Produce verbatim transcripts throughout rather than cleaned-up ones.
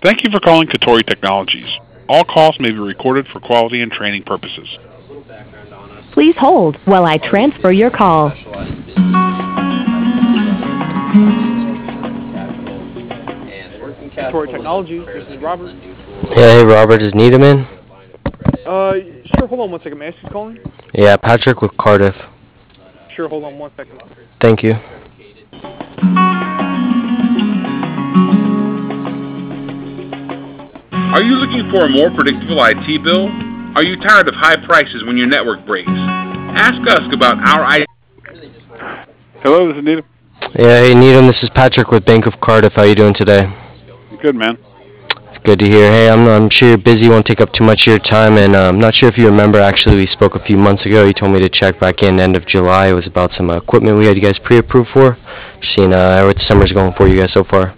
Thank you for calling Katori Technologies. All calls may be recorded for quality and training purposes. Please hold while I transfer your call. Katori Technologies, this is Robert. Yeah, hey Robert, is Needham in? Uh, sure, hold on one second. May I ask who's calling? Yeah, Patrick with Cardiff. Sure, hold on one second. Thank you. Are you looking for a more predictable I T bill? Are you tired of high prices when your network breaks? Ask us about our I T. Hello, this is Needham. Yeah, hey Needham, this is Patrick with Bank of Cardiff. How you doing today? Good, man. It's good to hear. Hey, I'm, I'm sure you're busy, won't take up too much of your time, and uh, I'm not sure if you remember, actually, we spoke a few months ago. You told me to check back in end of July. It was about some uh, equipment we had you guys pre-approved for. Just seeing uh, how the summer's going for you guys so far.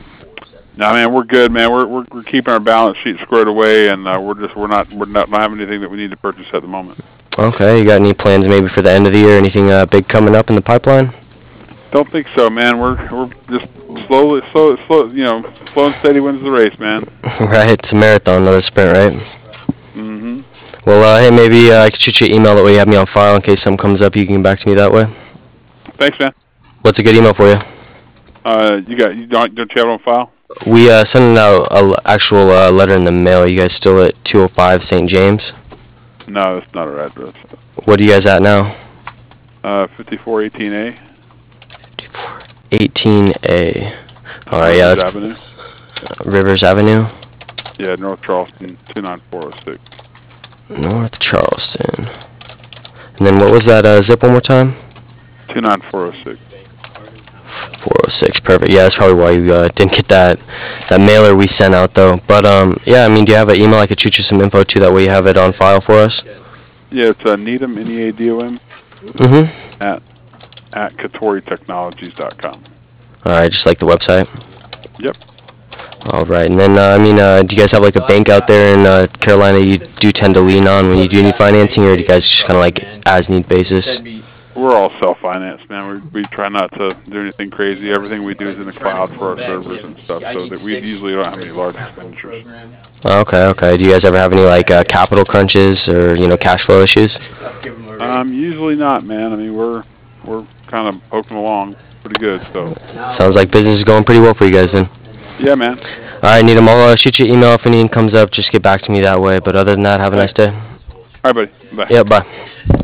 No, man, we're good, man. We're we're, we're keeping our balance sheet squared away, and uh, we're just we're not we're not, not having anything that we need to purchase at the moment. Okay, you got any plans maybe for the end of the year? Anything uh, big coming up in the pipeline? Don't think so, man. We're we're just slowly, slow, slow, you know, slow and steady wins the race, man. Right, it's a marathon, not a sprint, right? Mm-hmm. Well, uh, hey, maybe uh, I could shoot you an email that way you have me on file in case something comes up. You can get back to me that way. Thanks, man. What's a good email for you? Uh, you got you don't don't you have it on file? We uh, sent out an actual uh, letter in the mail. You guys still at two oh five Saint James? No, that's not our address. What are you guys at now? Uh, fifty-four eighteen A. fifty-four eighteen A. All right, yeah, that's Avenue. Uh, Rivers Avenue. Yeah, North Charleston, two nine four oh six. North Charleston. And then what was that uh, zip one more time? two nine four oh six. four oh six, perfect. Yeah, that's probably why you uh, didn't get that that mailer we sent out, though. But, um, yeah, I mean, do you have an email I could shoot you some info to? That way you have it on file for us? Yeah, it's uh, Needham, N E A D O M, Mm-hmm. at, at Katori Technologies dot com. All right, just like the website? Yep. All right, and then, uh, I mean, uh, do you guys have, like, a bank out there in uh, Carolina you do tend to lean on when you do need financing, or do you guys just kind of, like, as-need basis? We're all self-financed, man. We we try not to do anything crazy. Everything we do is in the cloud for our servers and stuff, so that we usually don't have any large expenditures. Okay, okay. Do you guys ever have any, like, uh, capital crunches or, you know, cash flow issues? Um, usually not, man. I mean, we're we're kind of poking along pretty good, so. Sounds like business is going pretty well for you guys, then. Yeah, man. All right, Needham, I'll uh, shoot you an email if anything comes up. Just get back to me that way. But other than that, have a nice day. All right, buddy. Bye. Yeah, bye.